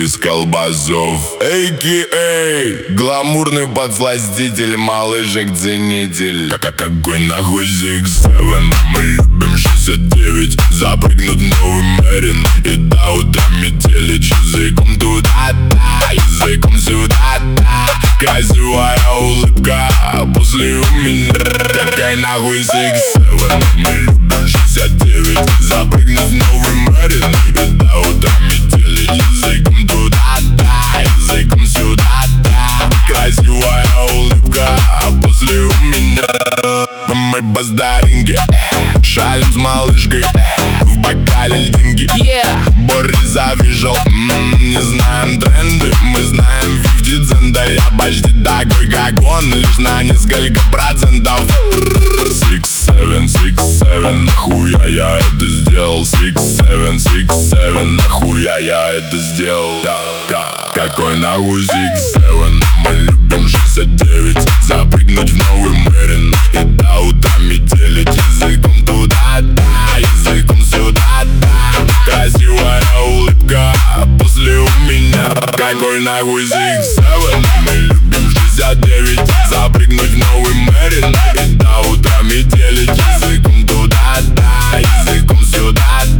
из колбасов. А.К.А. гламурный подсластитель, малышек-ценитель. Как огонь нахуй Six-7. Мы любим 69. Запрыгнут в новый Мерин и до утра метелить. Языком туда-да, языком сюда-да. Красивая улыбка после у меня. Какая нахуй Six-7. Мы любим 69. Запрыгнут в новый Мерин и до утра метелить. Языком туда-да, языком сюда-да. Красивая улыбка после у меня. Мы баздаринги, шалим с малышкой, в бокале деньги. Борис завизжал, не знаем тренды, мы знаем 50 центов. Я почти такой, как он, лишь на несколько процентов. Six-7, Six-7, нахуя я это сделал? Six-7, Six-7, нахуя я это сделал? Какой нахуй Six-7? Мы любим 69. Запрыгнуть в новый Мерин и до утра метелить. Языком туда-да, языком сюда-да. Красивая улыбка после у меня. Какой нахуй Six-7? Мы любим 69. Запрыгнуть в новый Мерин и до утра метелить. Языком туда-да, языком сюда-да.